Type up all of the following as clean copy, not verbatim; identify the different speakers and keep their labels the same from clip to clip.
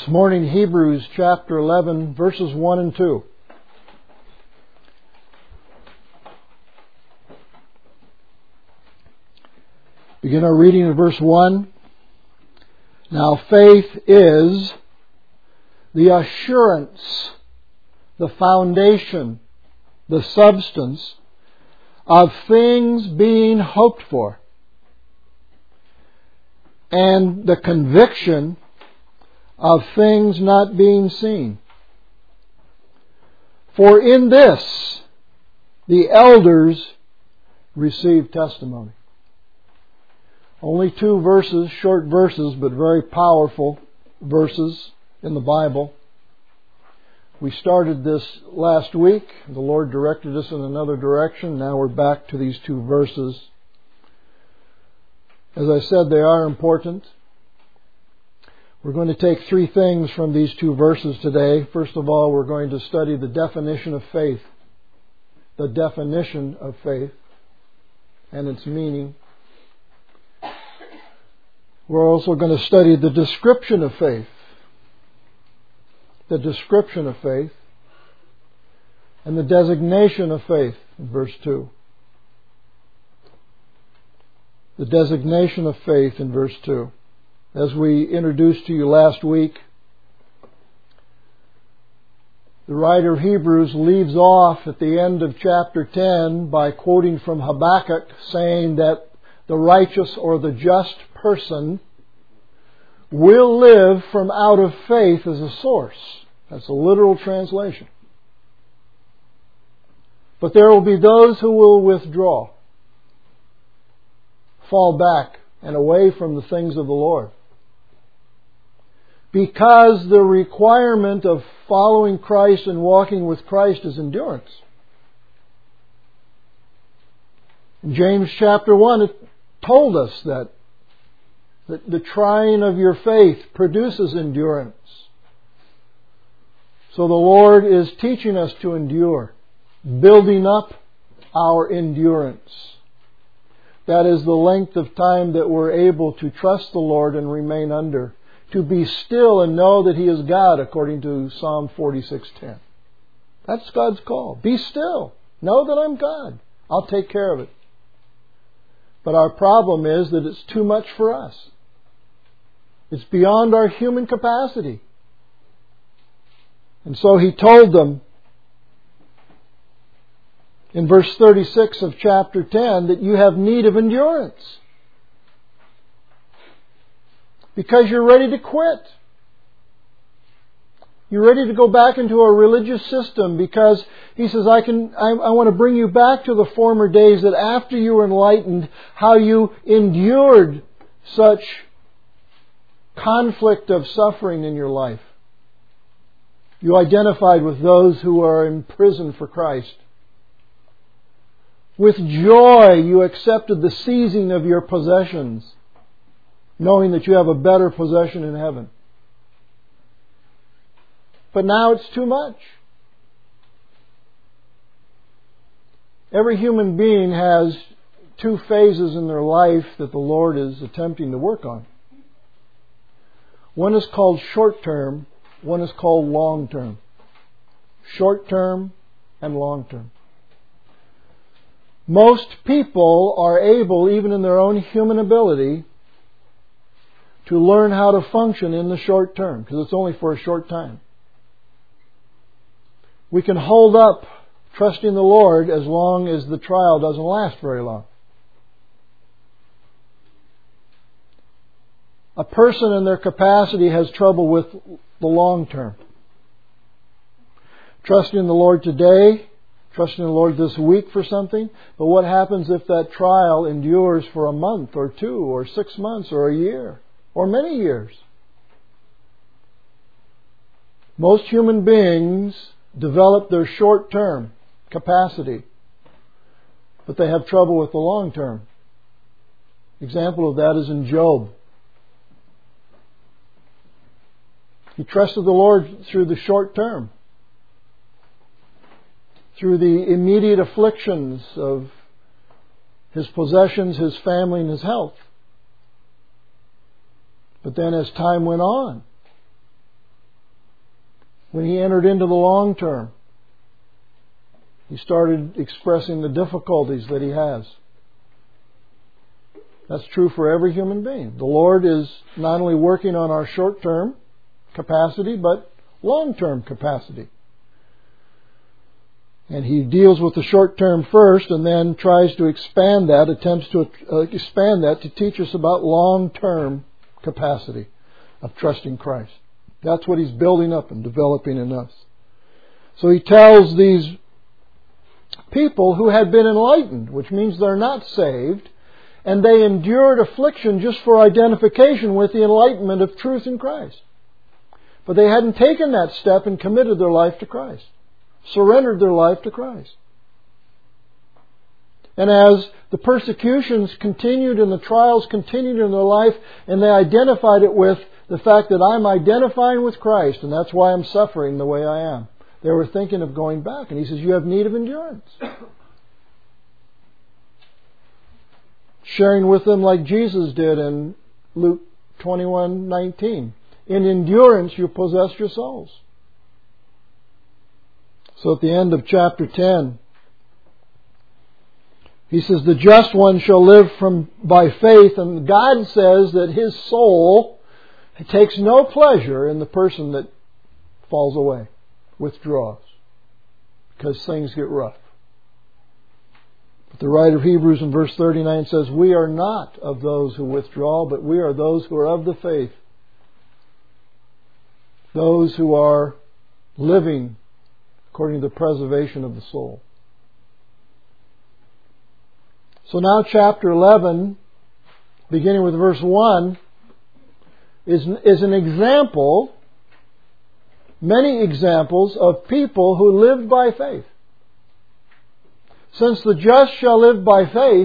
Speaker 1: This morning, Hebrews chapter 11, verses 1 and 2. Begin our reading in verse 1. Now faith is the assurance, the foundation, the substance of things being hoped for, and the conviction of things not being seen. For in this the elders received testimony. Only 2 verses, short verses, but very powerful verses in the Bible. We started this last week. The Lord directed us in another direction. Now we're back to these 2 verses. As I said, they are important. We're going to take 3 things from these 2 verses today. First of all, we're going to study the definition of faith. The definition of faith and its meaning. We're also going to study the description of faith. The description of faith. And the designation of faith in verse 2. The designation of faith in verse 2. As we introduced to you last week, the writer of Hebrews leaves off at the end of chapter 10 by quoting from Habakkuk, saying that the righteous or the just person will live from out of faith as a source. That's a literal translation. But there will be those who will withdraw, fall back and away from the things of the Lord. Because the requirement of following Christ and walking with Christ is endurance. In James chapter 1, it told us that the trying of your faith produces endurance. So the Lord is teaching us to endure, building up our endurance. That is the length of time that we're able to trust the Lord and remain under. To be still and know that He is God, according to Psalm 46:10. That's God's call. Be still. Know that I'm God. I'll take care of it. But our problem is that it's too much for us. It's beyond our human capacity. And so He told them in verse 36 of chapter 10 that you have need of endurance. Because you're ready to quit. You're ready to go back into a religious system because He says, I want to bring you back to the former days that after you were enlightened, how you endured such conflict of suffering in your life. You identified with those who are in prison for Christ. With joy you accepted the seizing of your possessions, knowing that you have a better possession in heaven. But now it's too much. Every human being has 2 phases in their life that the Lord is attempting to work on. One is called short-term, one is called long-term. Short-term and long-term. Most people are able, even in their own human ability, to learn how to function in the short term, because it's only for a short time. We can hold up trusting the Lord as long as the trial doesn't last very long. A person in their capacity has trouble with the long term. Trusting the Lord today, trusting the Lord this week for something, but what happens if that trial endures for a month or 2 or 6 months or a year? Or many years. Most human beings develop their short-term capacity, but they have trouble with the long-term. Example of that is in Job. He trusted the Lord through the short term, through the immediate afflictions of his possessions, his family, and his health. But then as time went on, When he entered into the long term, he started expressing the difficulties that he has. That's true for every human being. The Lord is not only working on our short-term capacity, but long-term capacity. And He deals with the short-term first and then tries to expand that, attempts to expand that to teach us about long-term capacity of trusting Christ. That's what He's building up and developing in us. So He tells these people who had been enlightened, which means they're not saved, and they endured affliction just for identification with the enlightenment of truth in Christ. But they hadn't taken that step and committed their life to Christ, surrendered their life to Christ. And as the persecutions continued and the trials continued in their life, and they identified it with the fact that I'm identifying with Christ, and that's why I'm suffering the way I am. They were thinking of going back. And He says, you have need of endurance. Sharing with them like Jesus did in Luke 21:19. In endurance you possess your souls. So at the end of chapter 10, He says, the just one shall live by faith. And God says that His soul takes no pleasure in the person that falls away, withdraws, because things get rough. But the writer of Hebrews in verse 39 says, we are not of those who withdraw, but we are those who are of the faith. Those who are living according to the preservation of the soul. So now chapter 11, beginning with verse 1, is an example, many examples of people who lived by faith. Since the just shall live by faith,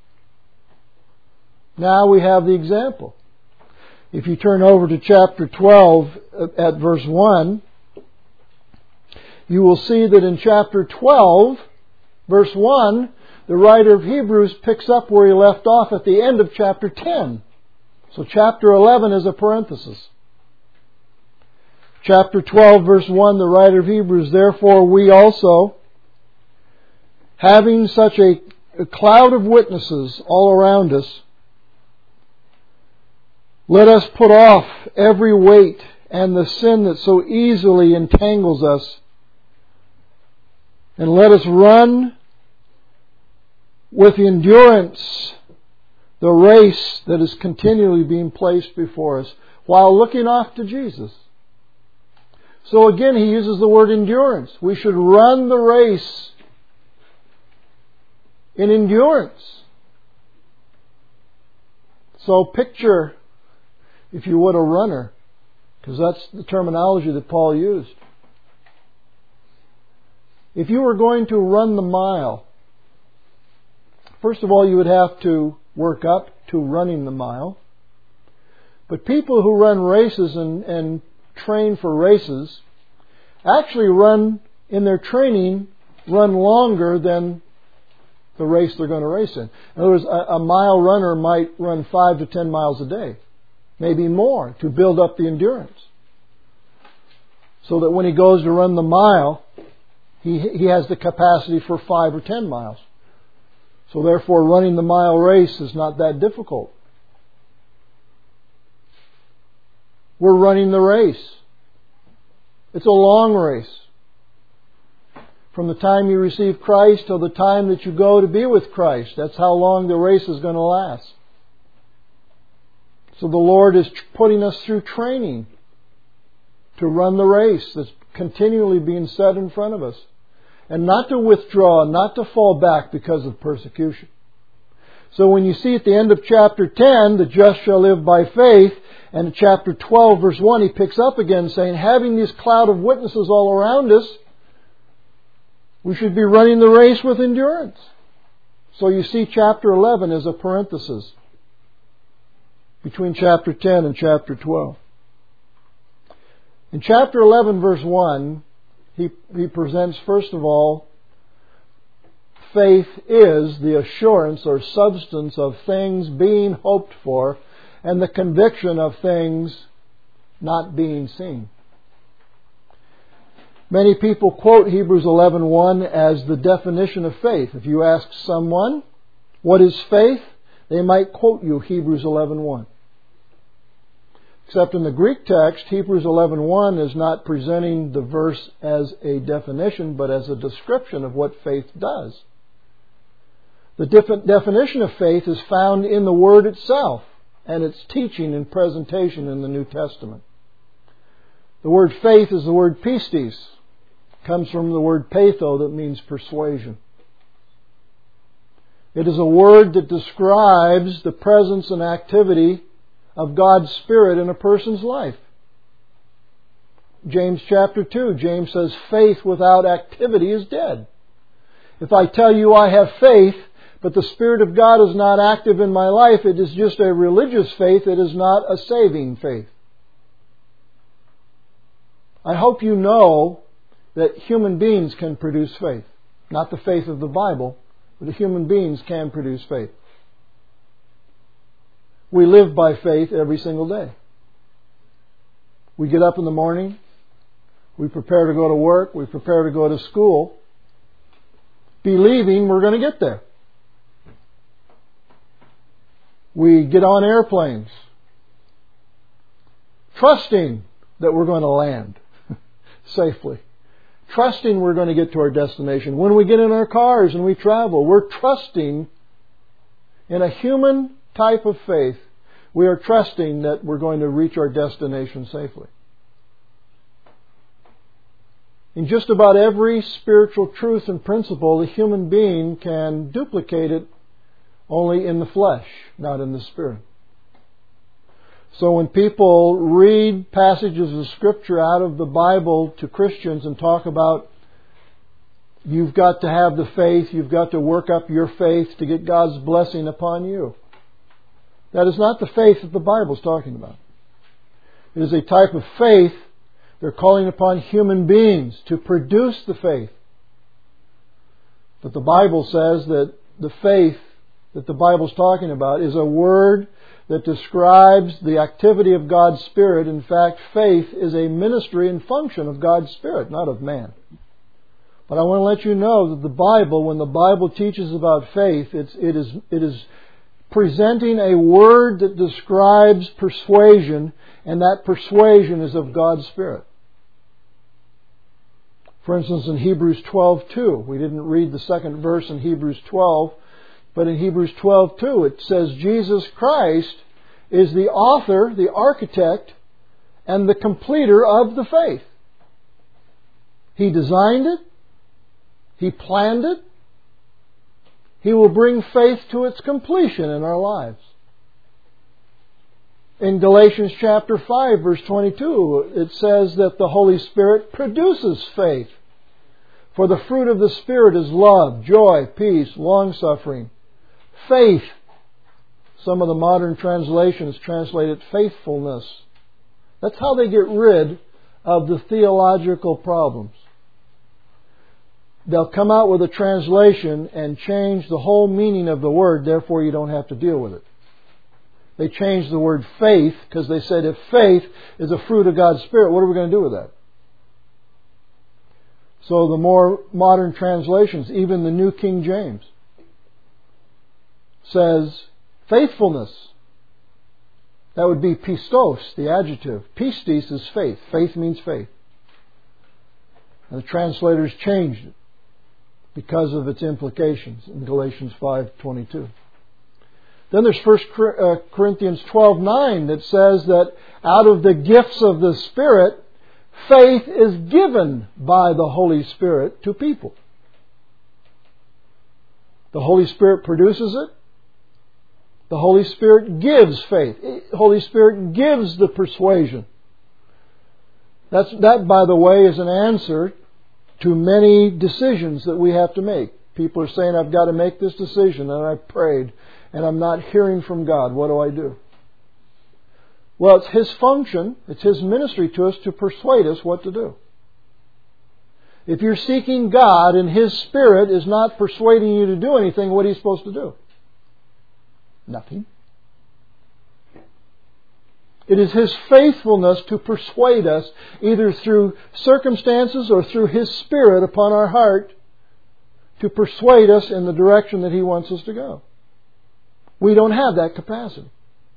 Speaker 1: now we have the example. If you turn over to chapter 12 at verse 1, you will see that in chapter 12, verse 1, the writer of Hebrews picks up where he left off at the end of chapter 10. So chapter 11 is a parenthesis. Chapter 12, verse 1, the writer of Hebrews, therefore we also, having such a cloud of witnesses all around us, let us put off every weight and the sin that so easily entangles us, and let us run with endurance the race that is continually being placed before us, while looking off to Jesus. So again, he uses the word endurance. We should run the race in endurance. So picture, if you would, a runner, because that's the terminology that Paul used. If you were going to run the mile, first of all, you would have to work up to running the mile. But people who run races and train for races actually run, in their training, run longer than the race they're going to race in. In other words, a mile runner might run 5 to 10 miles a day, maybe more, to build up the endurance. So that when he goes to run the mile, he has the capacity for 5 or 10 miles. So therefore, running the mile race is not that difficult. We're running the race. It's a long race. From the time you receive Christ till the time that you go to be with Christ. That's how long the race is going to last. So the Lord is putting us through training to run the race that's continually being set in front of us. And not to withdraw, not to fall back because of persecution. So when you see at the end of chapter 10, the just shall live by faith, and in chapter 12, verse 1, he picks up again saying, having this cloud of witnesses all around us, we should be running the race with endurance. So you see chapter 11 as a parenthesis between chapter 10 and chapter 12. In chapter 11, verse 1, he presents, first of all, faith is the assurance or substance of things being hoped for and the conviction of things not being seen. Many people quote Hebrews 11:1 as the definition of faith. If you ask someone, what is faith? They might quote you Hebrews 11:1. Except in the Greek text, Hebrews 11:1 is not presenting the verse as a definition, but as a description of what faith does. The definition of faith is found in the Word itself and its teaching and presentation in the New Testament. The word faith is the word pistis. It comes from the word patho that means persuasion. It is a word that describes the presence and activity of God's Spirit in a person's life. James chapter 2, James says, faith without activity is dead. If I tell you I have faith, but the Spirit of God is not active in my life, it is just a religious faith, it is not a saving faith. I hope you know that human beings can produce faith. Not the faith of the Bible, but human beings can produce faith. We live by faith every single day. We get up in the morning, we prepare to go to work, we prepare to go to school, believing we're going to get there. We get on airplanes, trusting that we're going to land safely. Trusting we're going to get to our destination. When we get in our cars and we travel, we're trusting in a human type of faith. We are trusting that we're going to reach our destination safely. In just about every spiritual truth and principle, the human being can duplicate it only in the flesh, not in the spirit. So when people read passages of Scripture out of the Bible to Christians and talk about you've got to have the faith, you've got to work up your faith to get God's blessing upon you, that is not the faith that the Bible is talking about. It is a type of faith they're calling upon human beings to produce the faith. But the Bible says that the faith that the Bible is talking about is a word that describes the activity of God's Spirit. In fact, faith is a ministry and function of God's Spirit, not of man. But I want to let you know that the Bible, when the Bible teaches about faith, it is presenting a word that describes persuasion, and that persuasion is of God's Spirit. For instance, in Hebrews 12:2, we didn't read the second verse in Hebrews 12, but in Hebrews 12:2 it says Jesus Christ is the author, the architect, and the completer of the faith. He designed it. He planned it. He will bring faith to its completion in our lives. In Galatians chapter 5, verse 22, it says that the Holy Spirit produces faith. For the fruit of the Spirit is love, joy, peace, long-suffering, faith. Some of the modern translations translate it faithfulness. That's how they get rid of the theological problems. They'll come out with a translation and change the whole meaning of the word, therefore you don't have to deal with it. They changed the word faith because they said if faith is a fruit of God's Spirit, what are we going to do with that? So the more modern translations, even the New King James, says faithfulness. That would be pistos, the adjective. Pistis is faith. Faith means faith. And the translators changed it because of its implications in Galatians 5:22. Then there's 1 Corinthians 12:9 that says that out of the gifts of the Spirit, faith is given by the Holy Spirit to people. The Holy Spirit produces it. The Holy Spirit gives faith. The Holy Spirit gives the persuasion. That, by the way, is an answer to many decisions that we have to make. People are saying, I've got to make this decision, and I prayed, and I'm not hearing from God. What do I do? Well, it's His function, it's His ministry to us to persuade us what to do. If you're seeking God and His Spirit is not persuading you to do anything, what are you supposed to do? Nothing. It is His faithfulness to persuade us, either through circumstances or through His Spirit upon our heart, to persuade us in the direction that He wants us to go. We don't have that capacity.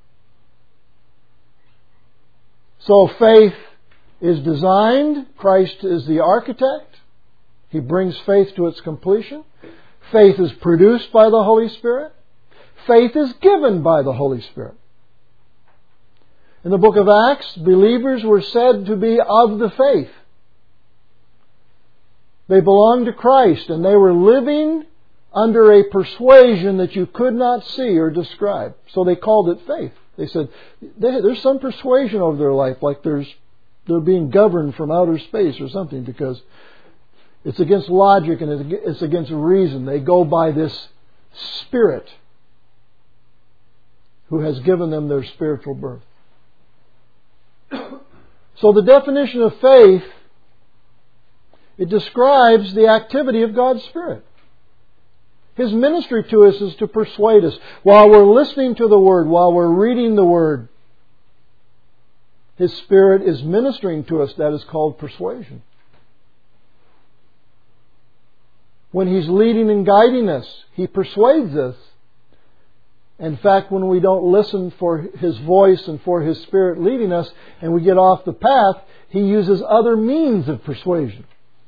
Speaker 1: So faith is designed. Christ is the architect. He brings faith to its completion. Faith is produced by the Holy Spirit. Faith is given by the Holy Spirit. In the book of Acts, believers were said to be of the faith. They belonged to Christ, and they were living under a persuasion that you could not see or describe. So they called it faith. They said, there's some persuasion over their life, like they're being governed from outer space or something, because it's against logic and it's against reason. They go by this Spirit who has given them their spiritual birth. So the definition of faith, it describes the activity of God's Spirit. His ministry to us is to persuade us. While we're listening to the Word, while we're reading the Word, His Spirit is ministering to us. That is called persuasion. When He's leading and guiding us, He persuades us. In fact, when we don't listen for His voice and for His Spirit leading us, and we get off the path, He uses other means of persuasion.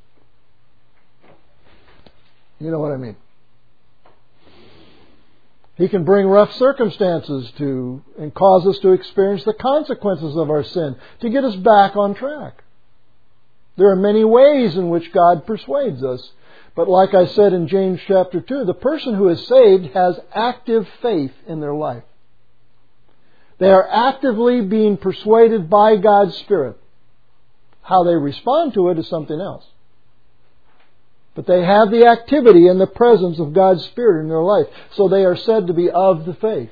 Speaker 1: You know what I mean? He can bring rough circumstances and cause us to experience the consequences of our sin to get us back on track. There are many ways in which God persuades us. But like I said in James chapter 2, the person who is saved has active faith in their life. They are actively being persuaded by God's Spirit. How they respond to it is something else. But they have the activity and the presence of God's Spirit in their life. So they are said to be of the faith.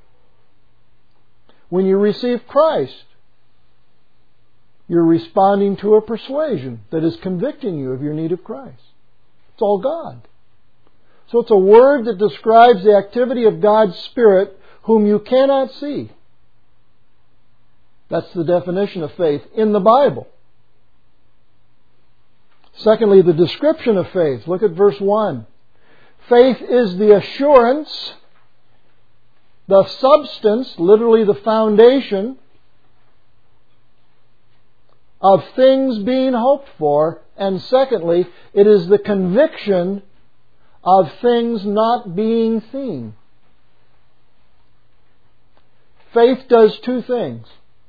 Speaker 1: When you receive Christ, you're responding to a persuasion that is convicting you of your need of Christ. It's all God. So it's a word that describes the activity of God's Spirit whom you cannot see. That's the definition of faith in the Bible. Secondly, the description of faith. Look at verse 1. Faith is the assurance, the substance, literally the foundation, of things being hoped for. And secondly, it is the conviction of things not being seen. Faith does two things.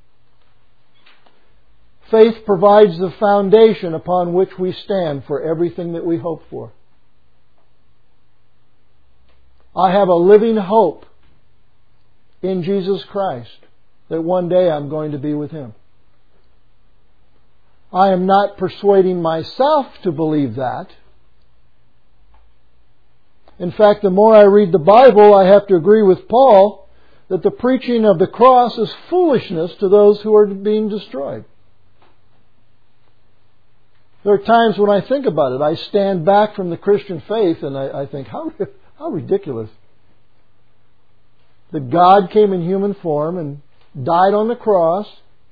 Speaker 1: Faith provides the foundation upon which we stand for everything that we hope for. I have a living hope in Jesus Christ that one day I'm going to be with Him. I am not persuading myself to believe that. In fact, the more I read the Bible, I have to agree with Paul that the preaching of the cross is foolishness to those who are being destroyed. There are times when I think about it, I stand back from the Christian faith and I think, how ridiculous. That God came in human form and died on the cross.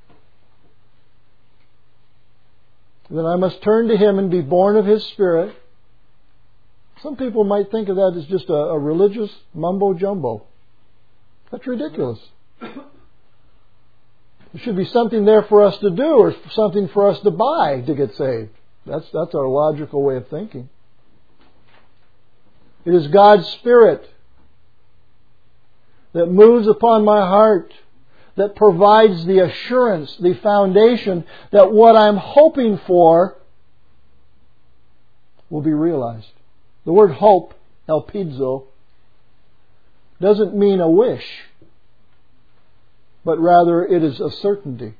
Speaker 1: Then I must turn to Him and be born of His Spirit. Some people might think of that as just a religious mumbo-jumbo. That's ridiculous. There should be something there for us to do or something for us to buy to get saved. That's our logical way of thinking. It is God's Spirit that moves upon my heart, that provides the assurance, the foundation that what I'm hoping for will be realized. The word hope, elpidzo, doesn't mean a wish, but rather it is a certainty.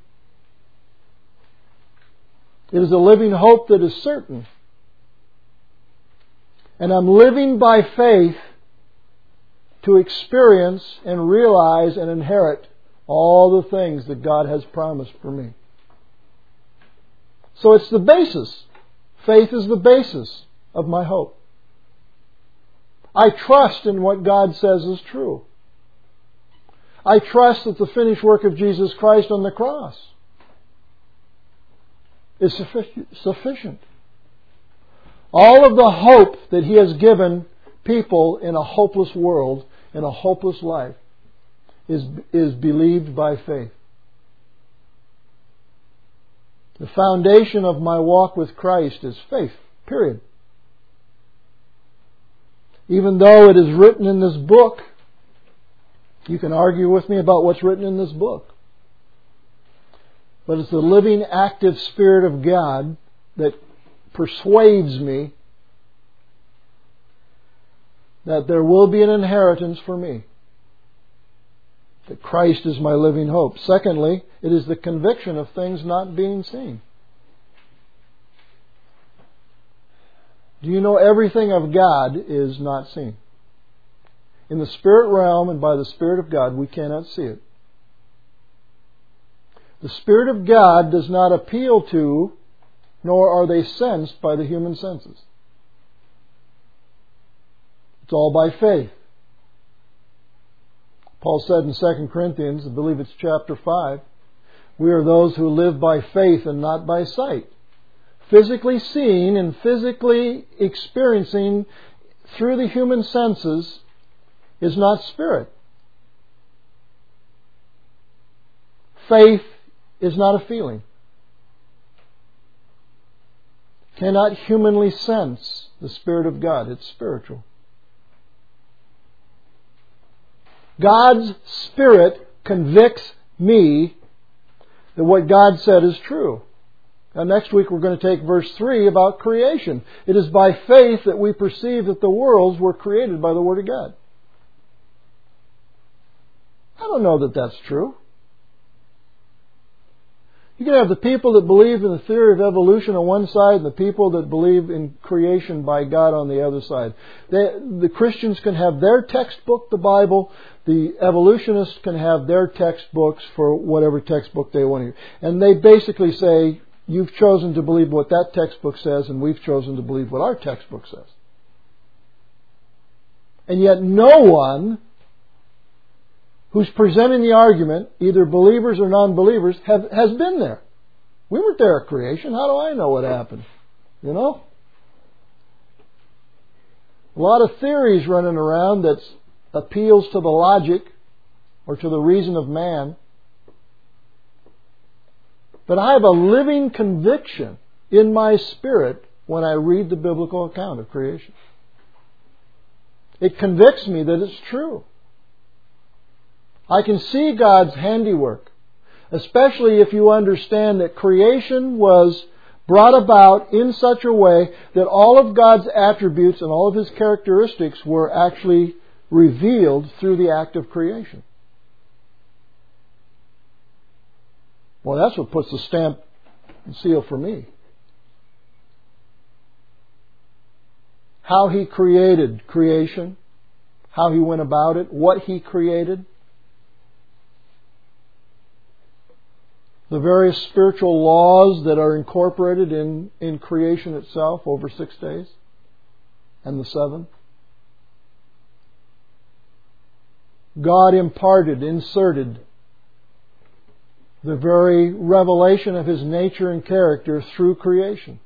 Speaker 1: It is a living hope that is certain. And I'm living by faith to experience and realize and inherit all the things that God has promised for me. So it's the basis. Faith is the basis of my hope. I trust in what God says is true. I trust that the finished work of Jesus Christ on the cross is sufficient. All of the hope that He has given people in a hopeless world, in a hopeless life, is believed by faith. The foundation of my walk with Christ is faith, period. Even though it is written in this book, you can argue with me about what's written in this book. But it's the living, active Spirit of God that persuades me that there will be an inheritance for me. That Christ is my living hope. Secondly, it is the conviction of things not being seen. Do you know everything of God is not seen? In the spirit realm and by the Spirit of God, we cannot see it. The Spirit of God does not appeal to, nor are they sensed by the human senses. It's all by faith. Paul said in 2 Corinthians, I believe it's chapter 5, we are those who live by faith and not by sight. Physically seeing and physically experiencing through the human senses is not spirit. Faith is not a feeling. Cannot humanly sense the Spirit of God. It's spiritual. God's Spirit convicts me that what God said is true. Now next week we're going to take verse 3 about creation. It is by faith that we perceive that the worlds were created by the Word of God. I don't know that that's true. You can have the people that believe in the theory of evolution on one side and the people that believe in creation by God on the other side. The Christians can have their textbook, the Bible. The evolutionists can have their textbooks for whatever textbook they want to use. And they basically say, you've chosen to believe what that textbook says and we've chosen to believe what our textbook says. And yet no one who's presenting the argument, either believers or non-believers, has been there. We weren't there at creation. How do I know what happened? You know? A lot of theories running around that appeals to the logic or to the reason of man. But I have a living conviction in my spirit when I read the biblical account of creation. It convicts me that it's true. I can see God's handiwork, especially if you understand that creation was brought about in such a way that all of God's attributes and all of His characteristics were actually revealed through the act of creation. Well, that's what puts the stamp and seal for me. How He created creation, how He went about it, what He created. The various spiritual laws that are incorporated in creation itself over 6 days and the 7th. God inserted the very revelation of His nature and character through creation.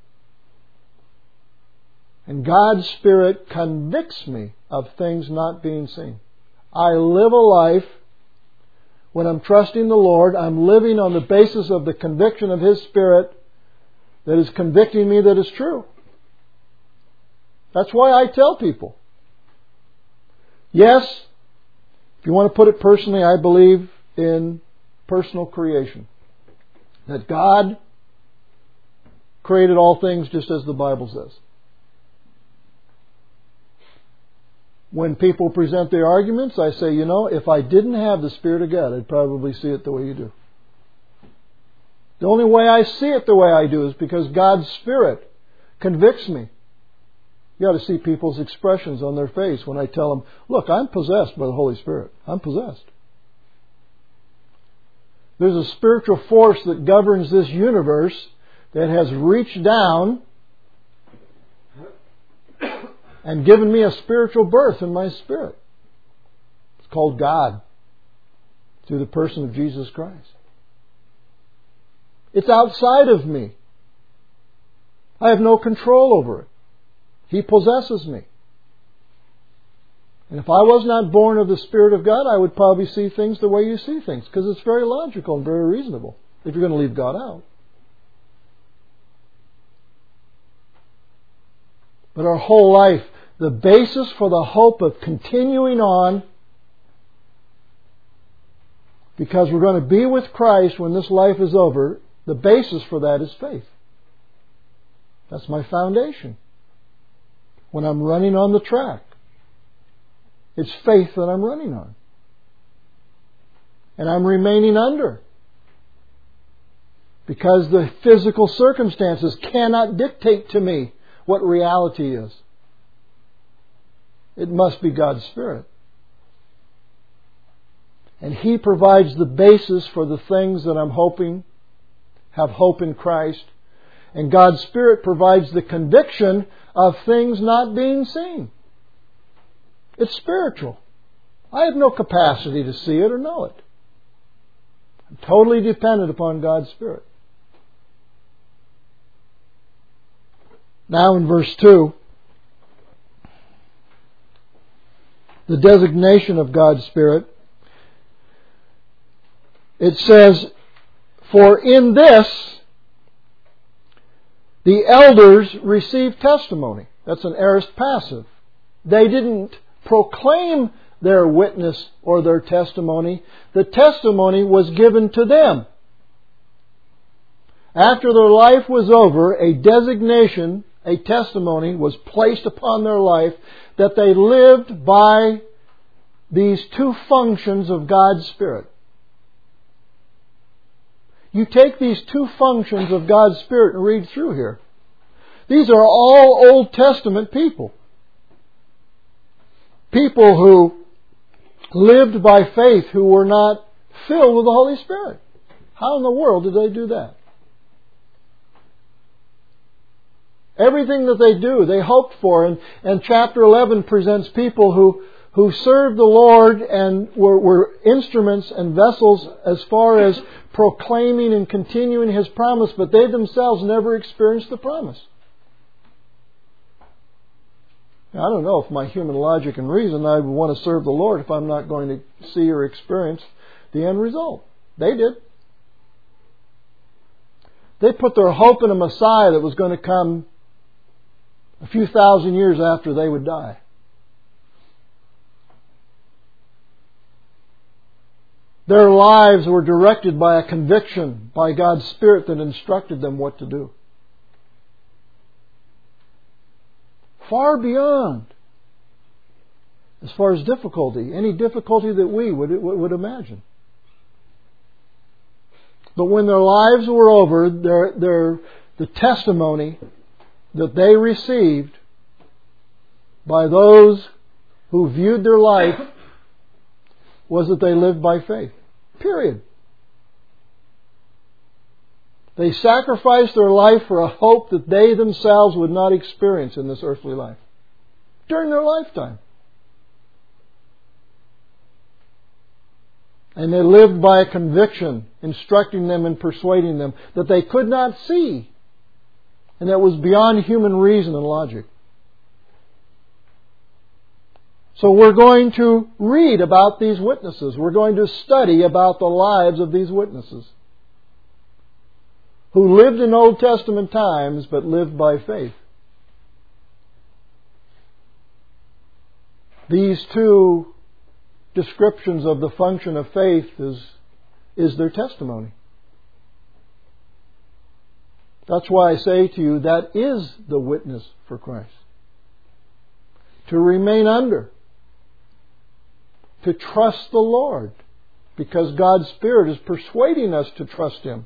Speaker 1: And God's Spirit convicts me of things not being seen. I live a life, when I'm trusting the Lord, I'm living on the basis of the conviction of His Spirit that is convicting me that it's true. That's why I tell people. Yes, if you want to put it personally, I believe in personal creation. That God created all things just as the Bible says. When people present their arguments, I say, if I didn't have the Spirit of God, I'd probably see it the way you do. The only way I see it the way I do is because God's Spirit convicts me. You ought to see people's expressions on their face when I tell them, look, I'm possessed by the Holy Spirit. I'm possessed. There's a spiritual force that governs this universe that has reached down and given me a spiritual birth in my spirit. It's called God. through the person of Jesus Christ. It's outside of me. I have no control over it. He possesses me. And if I was not born of the Spirit of God, I would probably see things the way you see things, because it's very logical and very reasonable if you're going to leave God out. But our whole life, the basis for the hope of continuing on, because we're going to be with Christ when this life is over, the basis for that is faith. That's my foundation. When I'm running on the track, it's faith that I'm running on. And I'm remaining under. Because the physical circumstances cannot dictate to me what reality is. It must be God's Spirit. And He provides the basis for the things that I'm hoping, have hope in Christ. And God's Spirit provides the conviction of things not being seen. It's spiritual. I have no capacity to see it or know it. I'm totally dependent upon God's Spirit. Now in verse 2, the designation of God's Spirit, it says, "For in this the elders received testimony." That's an aorist passive. They didn't proclaim their witness or their testimony. The testimony was given to them. After their life was over, a designation, a testimony was placed upon their life that they lived by these two functions of God's Spirit. You take these two functions of God's Spirit and read through here. These are all Old Testament people. People who lived by faith, who were not filled with the Holy Spirit. How in the world did they do that? Everything that they do, they hoped for. And chapter 11 presents people who served the Lord and were instruments and vessels as far as proclaiming and continuing His promise, but they themselves never experienced the promise. Now, I don't know if my human logic and reason, I would want to serve the Lord if I'm not going to see or experience the end result. They did. They put their hope in a Messiah that was going to come a few thousand years after they would die. Their lives were directed by a conviction by God's Spirit that instructed them what to do. Far beyond, as far as difficulty, any difficulty that we would imagine. But when their lives were over, the testimony that they received by those who viewed their life was that they lived by faith. Period. They sacrificed their life for a hope that they themselves would not experience in this earthly life during their lifetime. And they lived by a conviction, instructing them and persuading them that they could not see, and that was beyond human reason and logic. So we're going to read about these witnesses. We're going to study about the lives of these witnesses who lived in Old Testament times but lived by faith. These two descriptions of the function of faith is their testimony. That's why I say to you, that is the witness for Christ. To remain under. To trust the Lord. Because God's Spirit is persuading us to trust Him.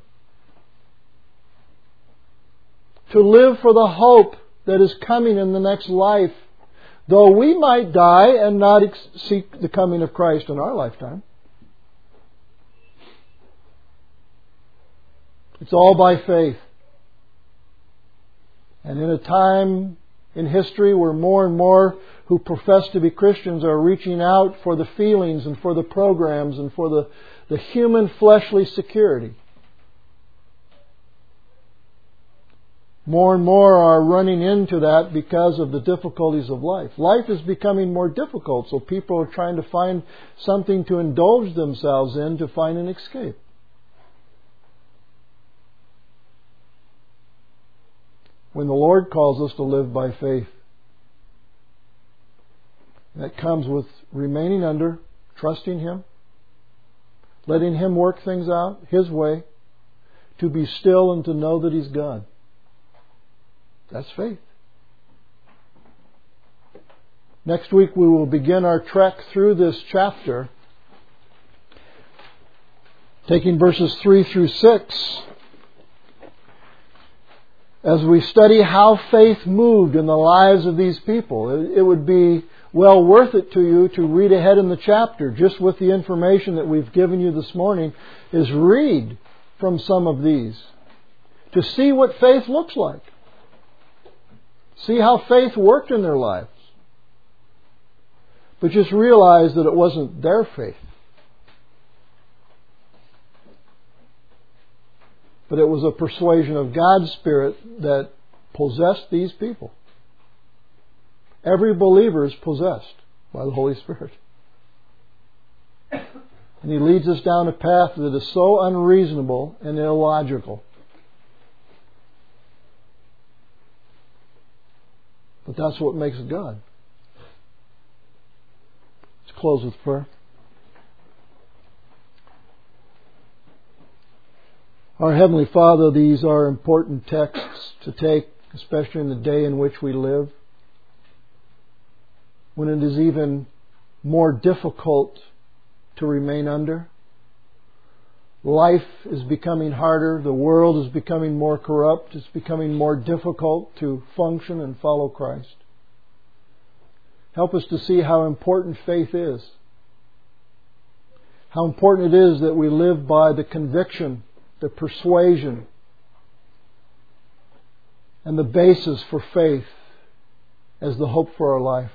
Speaker 1: To live for the hope that is coming in the next life. Though we might die and not seek the coming of Christ in our lifetime. It's all by faith. And in a time in history where more and more who profess to be Christians are reaching out for the feelings and for the programs and for the human fleshly security. More and more are running into that because of the difficulties of life. Life is becoming more difficult, so people are trying to find something to indulge themselves in to find an escape. When the Lord calls us to live by faith, that comes with remaining under, trusting Him, letting Him work things out His way, to be still and to know that He's God. That's faith. Next week we will begin our trek through this chapter, taking verses 3 through 6, as we study how faith moved in the lives of these people. It would be well worth it to you to read ahead in the chapter, just with the information that we've given you this morning, is read from some of these to see what faith looks like. See how faith worked in their lives. But just realize that it wasn't their faith, but it was a persuasion of God's Spirit that possessed these people. Every believer is possessed by the Holy Spirit. And He leads us down a path that is so unreasonable and illogical. But that's what makes God. Let's close with prayer. Our Heavenly Father, these are important texts to take, especially in the day in which we live, when it is even more difficult to remain under. Life is becoming harder. The world is becoming more corrupt. It's becoming more difficult to function and follow Christ. Help us to see how important faith is. How important it is that we live by the conviction, the persuasion, and the basis for faith as the hope for our life.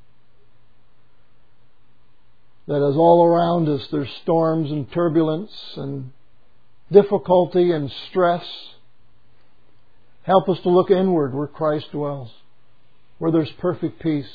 Speaker 1: That as all around us there's storms and turbulence and difficulty and stress, help us to look inward where Christ dwells, where there's perfect peace.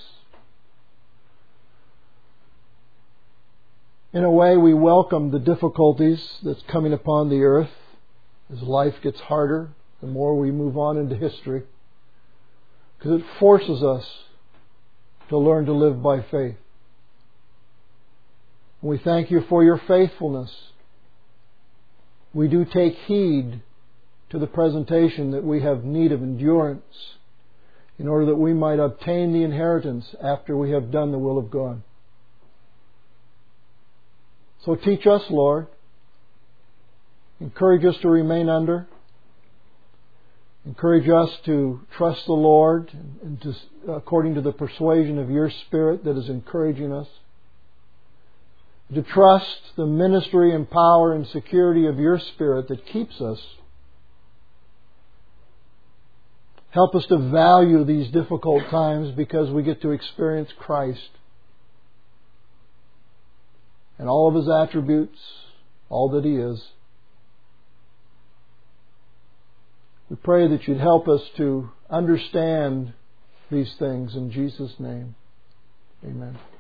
Speaker 1: In a way, we welcome the difficulties that's coming upon the earth as life gets harder, the more we move on into history, because it forces us to learn to live by faith. We thank You for Your faithfulness. We do take heed to the presentation that we have need of endurance in order that we might obtain the inheritance after we have done the will of God. So teach us, Lord. Encourage us to remain under. Encourage us to trust the Lord and to, according to the persuasion of Your Spirit that is encouraging us. To trust the ministry and power and security of Your Spirit that keeps us. Help us to value these difficult times because we get to experience Christ and all of His attributes, all that He is. We pray that You'd help us to understand these things in Jesus' name. Amen.